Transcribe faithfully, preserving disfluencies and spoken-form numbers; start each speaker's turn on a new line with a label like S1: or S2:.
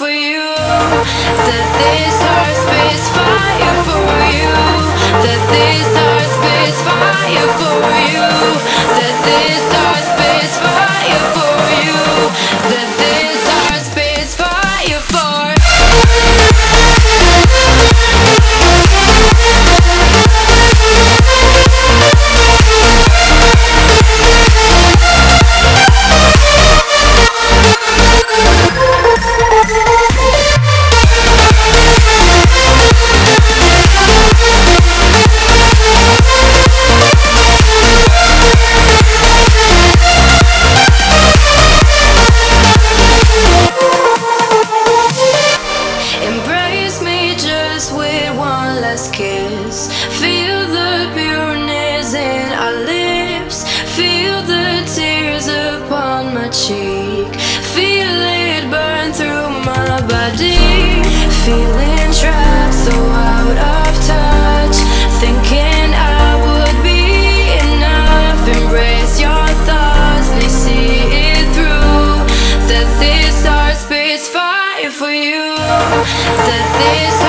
S1: you. That this heart space fire for you. That this heart space fire for you. That this heart space fire for you. That this heart space fire for. Embrace me just with one last kiss. Feel the pureness in our lips. Feel the tears upon my cheek. Feel it burn through my body. Feeling trapped, so out of touch. Thinking I would be enough. Embrace your thoughts, they see it through. That this heart space fire for you. That this